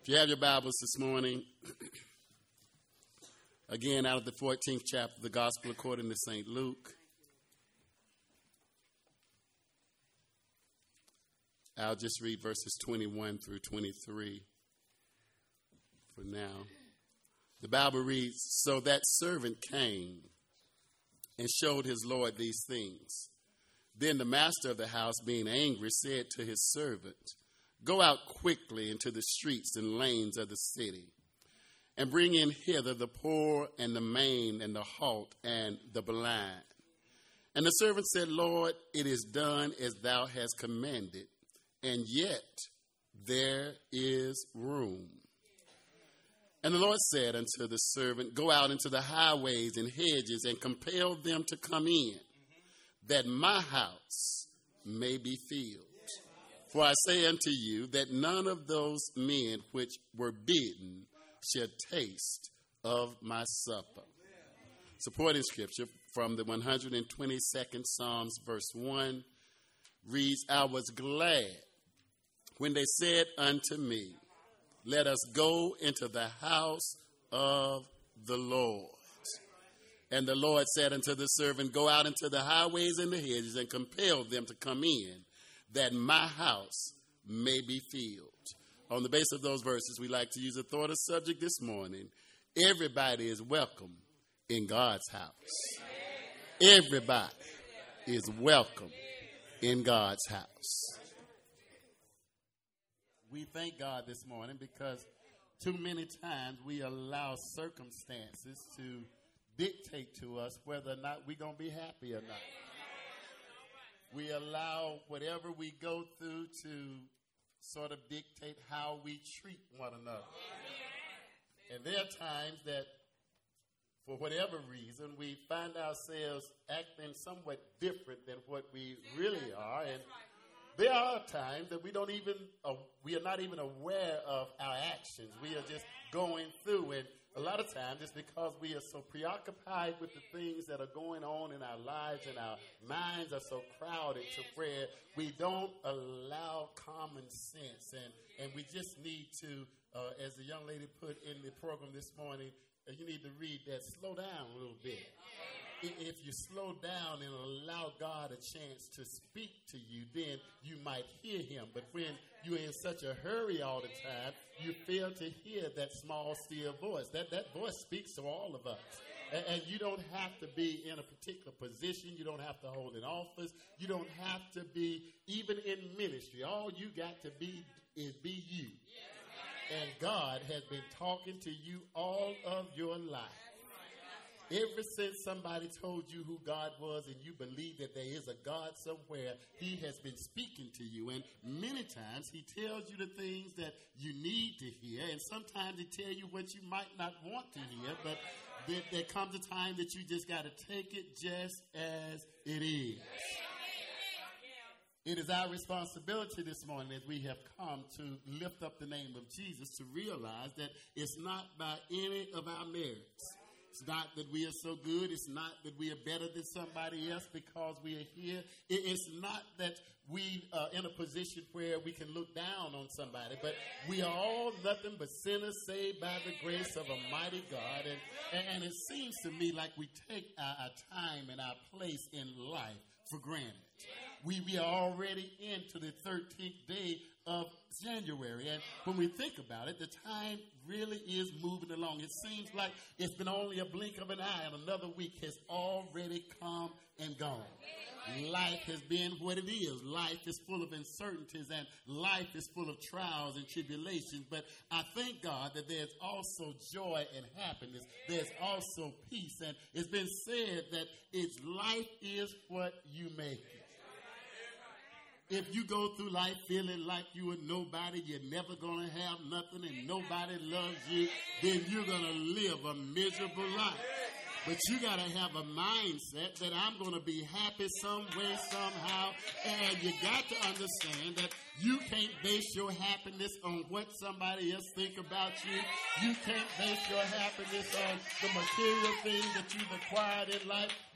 If you have your Bibles this morning, again, out of the 14th chapter of the Gospel according to St. Luke, I'll just read verses 21 through 23 for now. The Bible reads, "So that servant came and showed his Lord these things. Then the master of the house, being angry, said to his servant, 'Go out quickly into the streets and lanes of the city, and bring in hither the poor and the maimed and the halt and the blind.' And the servant said, 'Lord, it is done as thou hast commanded, and yet there is room.' And the Lord said unto the servant, 'Go out into the highways and hedges and compel them to come in, that my house may be filled. For I say unto you that none of those men which were bidden shall taste of my supper.'" Supporting scripture from the 122nd Psalms, verse 1, reads, "I was glad when they said unto me, Let us go into the house of the Lord. And the Lord said unto the servant, Go out into the highways and the hedges and compel them to come in, that my house may be filled." On the basis of those verses, we like to use a thought of subject this morning. Everybody is welcome in God's house. Everybody is welcome in God's house. We thank God this morning because too many times we allow circumstances to dictate to us whether or not we're going to be happy or not. We allow whatever we go through to sort of dictate how we treat one another. And there are times that, for whatever reason, we find ourselves acting somewhat different than what we really are. And there are times that we are not even aware of our actions. We are just going through, and a lot of times it's because we are so preoccupied with the things that are going on in our lives, and our minds are so crowded to where we don't allow common sense. And we just need to, as the young lady put in the program this morning, you need to read that, slow down a little bit. If you slow down and allow God a chance to speak to you, then you might hear him. But when you're in such a hurry all the time, you fail to hear that small, still voice. That voice speaks to all of us. And you don't have to be in a particular position. You don't have to hold an office. You don't have to be even in ministry. All you got to be is be you. And God has been talking to you all of your life. Ever since somebody told you who God was and you believe that there is a God somewhere, he has been speaking to you. And many times he tells you the things that you need to hear. And sometimes he tells you what you might not want to hear. But there comes a time that you just got to take it just as it is. It is our responsibility this morning as we have come to lift up the name of Jesus to realize that it's not by any of our merits. It's not that we are so good. It's not that we are better than somebody else because we are here. It's not that we are in a position where we can look down on somebody, but we are all nothing but sinners saved by the grace of a mighty God. And it seems to me like we take our time and our place in life for granted. We are already into the 13th day of January. And when we think about it, the time really is moving along. It seems like it's been only a blink of an eye and another week has already come and gone. Life has been what it is. Life is full of uncertainties and life is full of trials and tribulations. But I thank God that there's also joy and happiness. There's also peace. And it's been said that life is what you make it. If you go through life feeling like you are nobody, you're never going to have nothing, and nobody loves you, then you're going to live a miserable life. But you got to have a mindset that I'm going to be happy some way, somehow. And you got to understand that you can't base your happiness on what somebody else think about you. You can't base your happiness on the material things that you've acquired in life.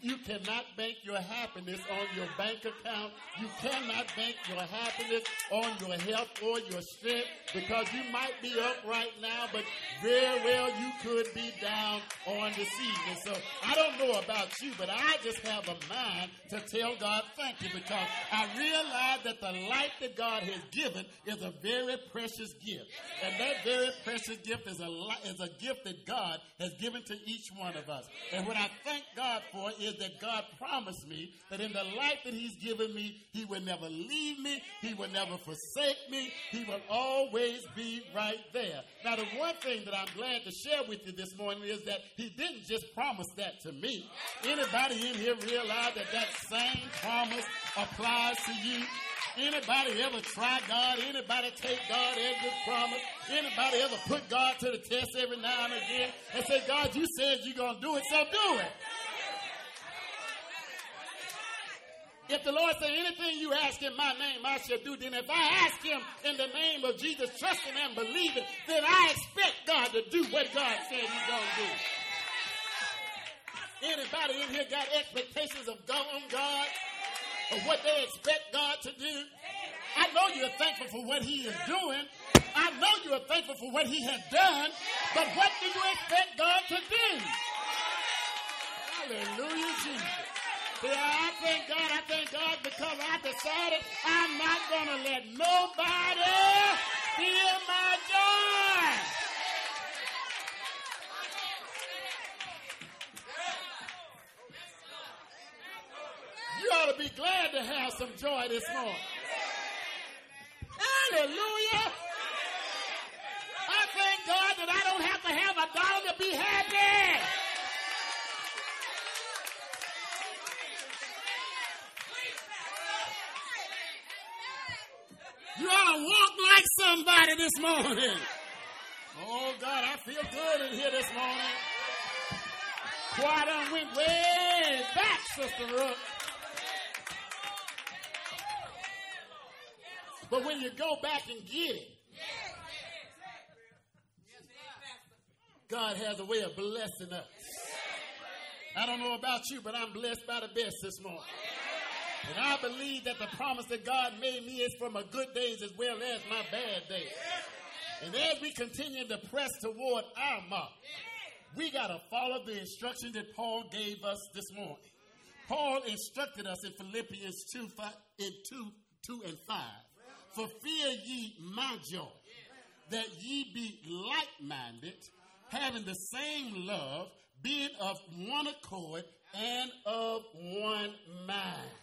You cannot bank your happiness on your bank account. You cannot bank your happiness on your health or your strength, because you might be up right now, but very well you could be down on this evening. So I don't know about you, but I just have a mind to tell God thank you, because I realize that the life that God has given is a very precious gift. And that very precious gift is a gift that God has given to each one of us. And what I thank God for is that God promised me that in the life that he's given me, he will never leave me. He will never forsake me. He will always be right there. Now, the one thing that I'm glad to share with you this morning is that he didn't just promise that to me. Anybody in here realize that that same promise applies to you? Anybody ever try God? Anybody take God as his promise? Anybody ever put God to the test every now and again and say, God, you said you're going to do it, so do it. If the Lord say anything you ask in my name, I shall do, then if I ask him in the name of Jesus, trusting and believing, then I expect God to do what God said he's going to do. Anybody in here got expectations of God, of what they expect God to do? I know you're thankful for what he is doing. I know you're thankful for what he has done, but what do you expect God to do? Hallelujah, Jesus. Yeah, I thank God because I decided I'm not going to let nobody steal my joy. You ought to be glad to have some joy this morning. Hallelujah. I thank God that I don't have to have a dollar to be happy. You ought to walk like somebody this morning. Oh, God, I feel good in here this morning. Choir done went way back, Sister Rook. But when you go back and get it, God has a way of blessing us. I don't know about you, but I'm blessed by the best this morning. And I believe that the promise that God made me is for my good days as well as my bad days. And as we continue to press toward our mark, we got to follow the instruction that Paul gave us this morning. Paul instructed us in Philippians 2 and 5. For fear ye my joy, that ye be like-minded, having the same love, being of one accord and of one mind.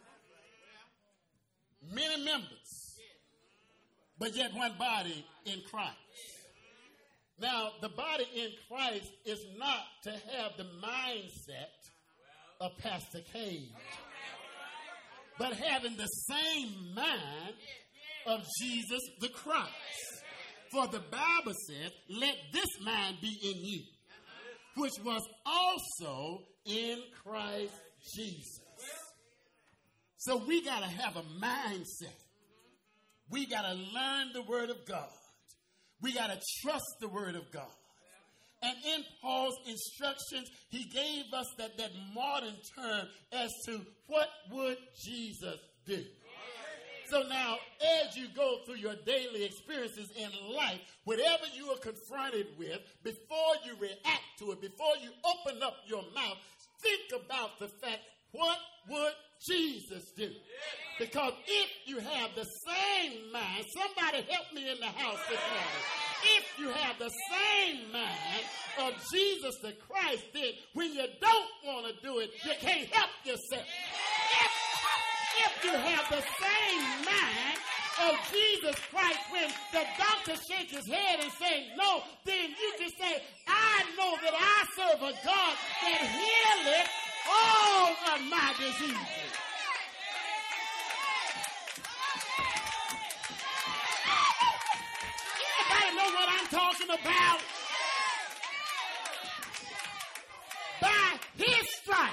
Many members, but yet one body in Christ. Now, the body in Christ is not to have the mindset of Pastor Cage, but having the same mind of Jesus the Christ. For the Bible says, let this mind be in you, which was also in Christ Jesus. So we got to have a mindset. We got to learn the word of God. We got to trust the word of God. And in Paul's instructions, he gave us that modern term as to what would Jesus do. So now, as you go through your daily experiences in life, whatever you are confronted with, before you react to it, before you open up your mouth, think about the fact, what would Jesus do? Because if you have the same mind, somebody help me in the house this morning. If you have the same mind of Jesus the Christ did, when you don't want to do it, you can't help yourself. If you have the same mind of Jesus Christ, when the doctor shakes his head and says no, then you can say, I know that I serve a God that healeth all of my diseases. Anybody know what I'm talking about? By his stripes.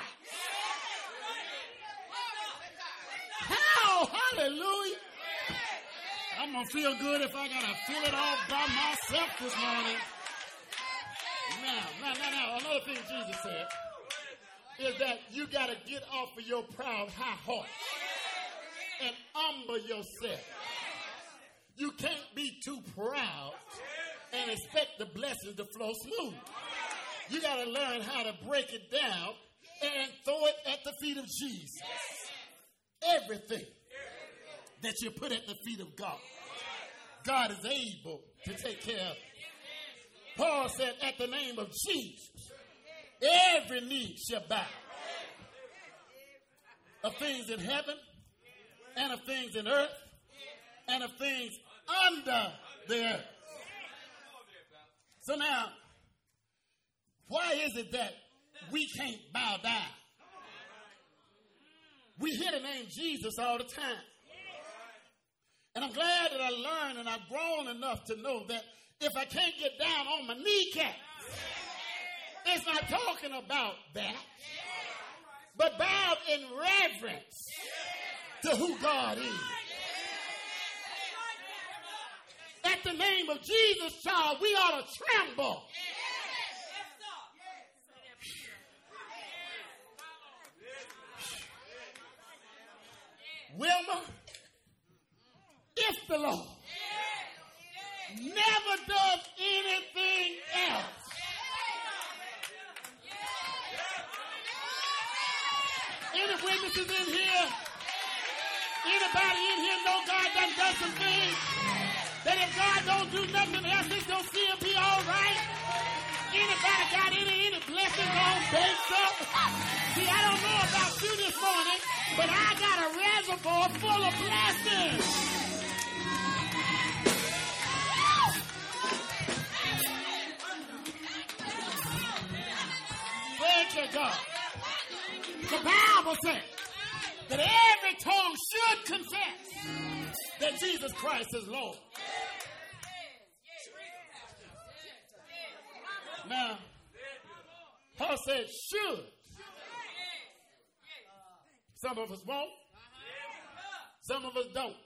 Hallelujah. I'm going to feel good if I got to feel it all by myself this morning. Now, another thing Jesus said. is that you got to get off of your proud high horse and humble yourself. You can't be too proud and expect the blessings to flow smooth. You got to learn how to break it down and throw it at the feet of Jesus. Everything that you put at the feet of God, God is able to take care of it. Paul said, at the name of Jesus, every knee shall bow, of things in heaven and of things in earth and of things under the earth. So now, why is it that we can't bow down? We hear the name Jesus all the time. And I'm glad that I learned and I've grown enough to know that if I can't get down on my kneecaps, it's not talking about that, but bow in reverence to who God is. At the name of Jesus, child, we ought to tremble. Wilma, if the Lord never does anything else, any witnesses in here, anybody in here know God done some things? That if God don't do nothing else, it's going to still be all right? Anybody got any blessings on base up? See, I don't know about you this morning, but I got a reservoir full of blessings. Thank you, God. The Bible says that every tongue should confess that Jesus Christ is Lord. Now, Paul said should. Some of us won't. Some of us don't.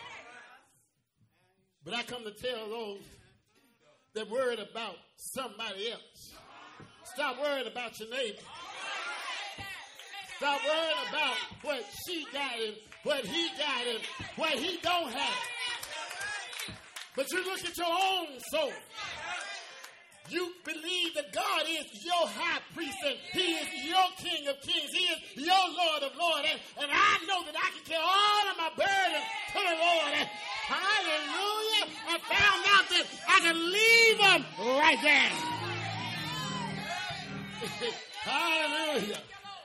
But I come to tell those that worried about somebody else. Stop worrying about your neighbor. Stop worrying about what she got and what he got and what he don't have. But you look at your own soul. You believe that God is your high priest and he is your King of kings. He is your Lord of lords. And I know that I can carry all of my burdens to the Lord. And hallelujah. I found out that I can leave them right there. Hallelujah.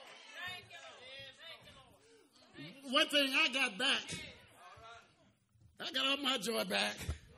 One thing I got back, I got all my joy back.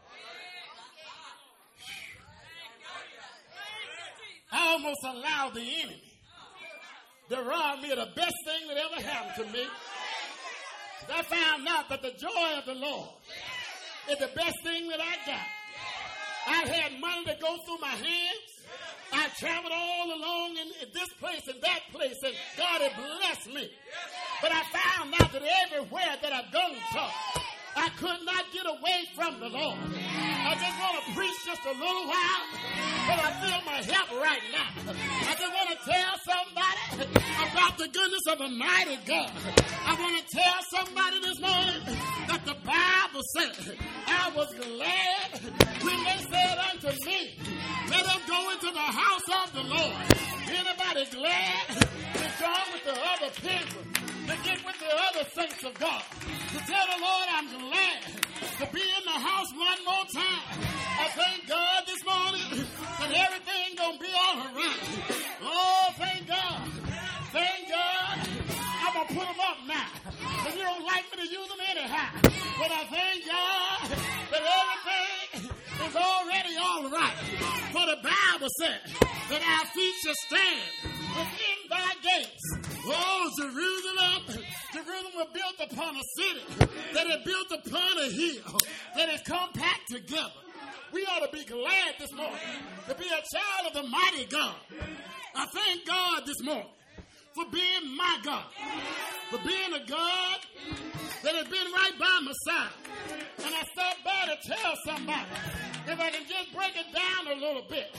I almost allowed the enemy to rob me of the best thing that ever happened to me. I found out that the joy of the Lord is the best thing that I got. I had money to go through my hands. I traveled all along in this place and that place, and God had blessed me. But I found out that everywhere that I've gone to, I could not get away from the Lord. I just want to preach just a little while, but I feel my help right now. I just want to tell somebody about the goodness of a mighty God. I want to tell somebody this morning that the Bible said, I was glad when they said unto me, let them go into the house of the Lord. Anybody glad to join with the other pilgrims, to get with the other saints of God, to tell the Lord I'm glad to be in the house one more time. I thank God this morning that everything gonna be all right. Oh, thank God. Thank God. I'm gonna put them up now. But you don't like me to use them anyhow. But I thank God that everything is already all right. For the Bible says that our feet shall stand within thy gates. Oh, Jerusalem. Jerusalem was built upon a city that is built upon a hill that is compact together. We ought to be glad this morning to be a child of the mighty God. I thank God this morning for being my God, for being a God that has been right by my side. And I stopped by to tell somebody, if I can just break it down a little bit,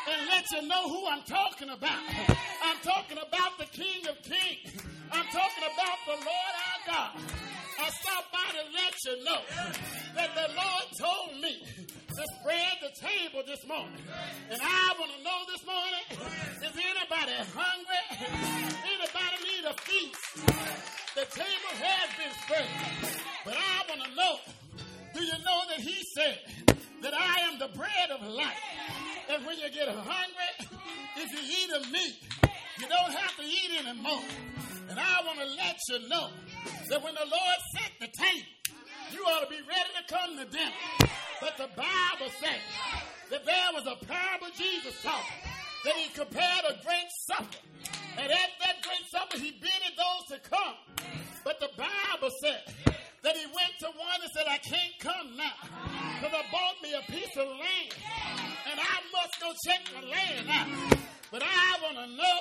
and let you know who I'm talking about. I'm talking about the King of Kings. I'm talking about the Lord our God. I stopped by to let you know that the Lord told me to spread the table this morning. And I want to know this morning, is anybody hungry? Anybody need a feast? The table has been spread. But I want to know, do you know that he said that I am the bread of life? And when you get hungry, if you eat of me, you don't have to eat anymore. And I want to let you know that when the Lord set the table, you ought to be ready to come to dinner. But the Bible says that there was a parable Jesus taught, that he compared a great supper. And at that great supper, he bidded those to come. But the Bible said that he went to one and said, I can't come now, because I bought me a piece of land, and I must go check the land out. But I want to know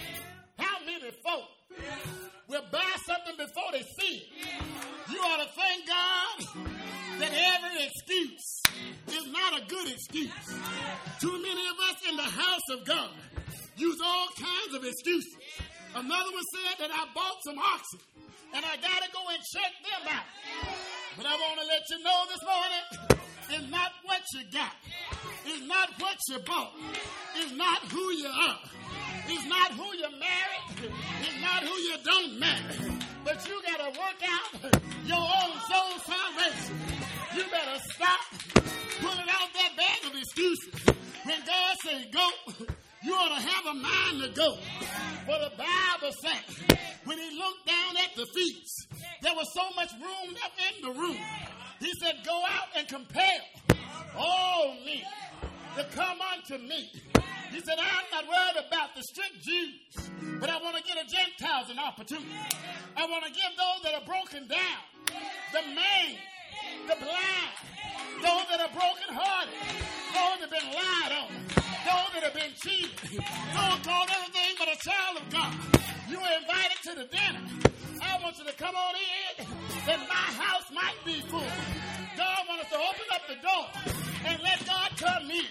how many folk will buy something before they see it. You ought to thank God that every excuse is not a good excuse. Too many of us in the house of God use all kinds of excuses. Another one said that I bought some oxen and I got to go and check them out. But I want to let you know this morning, it's not what you got. It's not what you bought. It's not who you are. It's not who you married. It's not who you don't marry. But you got to work out your own soul salvation. You better stop pulling out that bag of excuses. When God says go, you ought to have a mind to go. For the Bible says, when he looked down at the feast, there was so much room left in the room. He said, go out and compel all men to come unto me. He said, I'm not worried about the strict Jews, but I want to give the Gentiles an opportunity. I want to give those that are broken down, the maimed, the blind, those that are brokenhearted, those that have been lied on, those that have been cheated, those called everything but a child of God. You are invited to the dinner. I want you to come on in, that my house might be full. God wants us to open up the door and let God come in.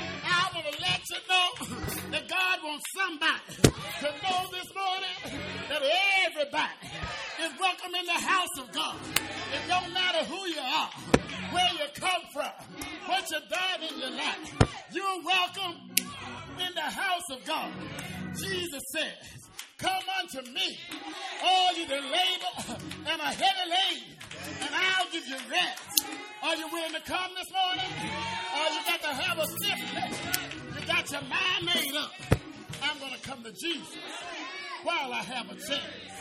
I want to let you know that God wants somebody to know this morning that everybody is welcome in the house of God. It don't matter who you are, where you come from, what you've done in your life. You're welcome in the house of God. Jesus says, come unto me, all you that labor and are heavy laden, and I'll give you rest. Are you willing to come this morning? Or you got to have a stiff neck? You got your mind made up. I'm going to come to Jesus while I have a chance.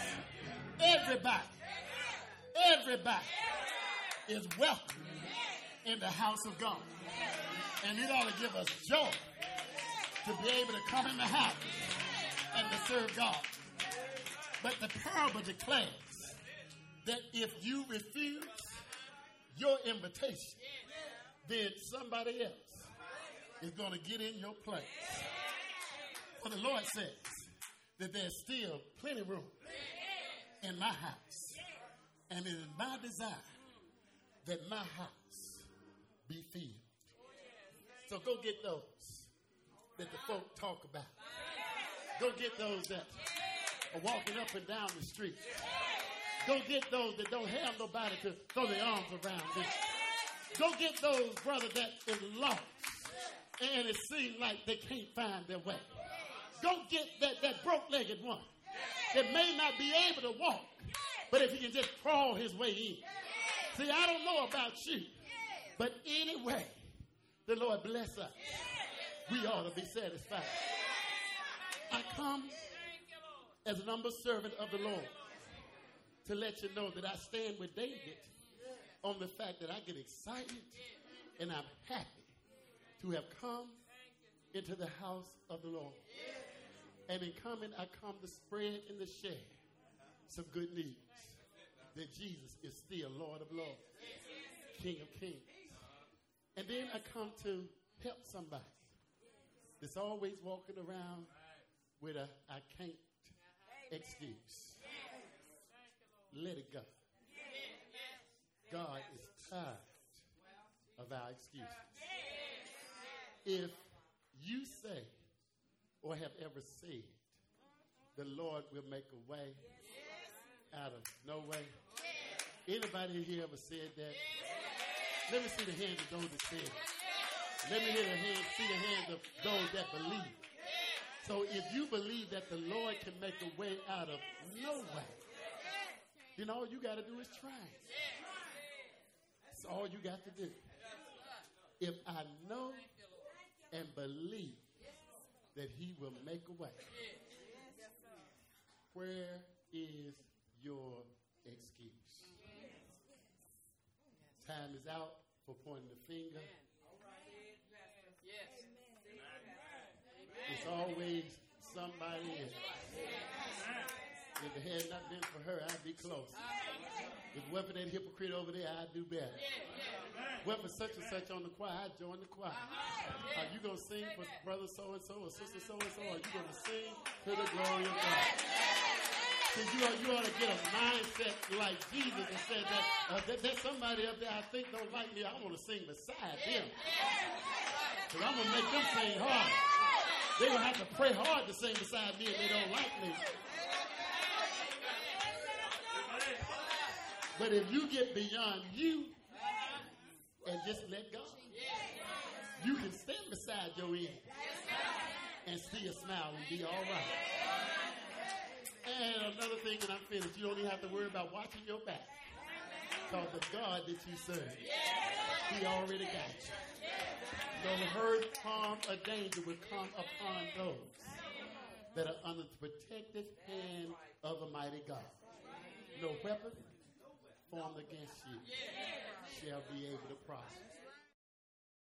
Everybody is welcome in the house of God. And it ought to give us joy to be able to come in the house and to serve God. But the parable declares that if you refuse your invitation, then somebody else is going to get in your place. For the Lord says that there's still plenty of room in my house. And it is my desire that my house be filled. So go get those that the folk talk about. Go get those that are walking up and down the street. Go get those that don't have nobody to throw their arms around them. Go get those, brother, that is lost. And it seems like they can't find their way. Go get that broke-legged one that may not be able to walk, but if he can just crawl his way in. See, I don't know about you, but anyway, the Lord bless us. We ought to be satisfied. I come as an humble servant of the Lord to let you know that I stand with David on the fact that I get excited and I'm happy to have come into the house of the Lord. And in coming, I come to spread and to share some good news that Jesus is still Lord of Lords, King of Kings. And then I come to help somebody that's always walking around with a I can't excuse. Let it go. God is tired of our excuses. If you say or have ever said, the Lord will make a way out of no way? Anybody here ever said that? Let me see the hands of those that said it. Let me see the hands of those that believe. So if you believe that the Lord can make a way out of no way, then all you got to do is try. That's all you got to do. If I know and believe that he will make a way, where is your excuse? Time is out for pointing the finger. It's always somebody else. If it had not been for her, I'd be close. If it wasn't for that hypocrite over there, I'd do better. Well, for such and such on the choir, I'd join the choir. Are you going to sing for brother so-and-so or sister so-and-so? Or are you going to sing to the glory of God? Because you ought to get a mindset like Jesus and say that there's somebody up there I think don't like me. I want to sing beside them. Because I'm going to make them sing hard. They're going to have to pray hard to sing beside me if they don't like me. But if you get beyond you and just let go, you can stand beside your end and still smile and be all right. And another thing, and I'm finished, you don't even have to worry about watching your back. Because the God that you serve, he already got you. No hurt, harm, or danger will come upon those that are under the protective hand of a mighty God. No weapon formed against you shall be able to prosper.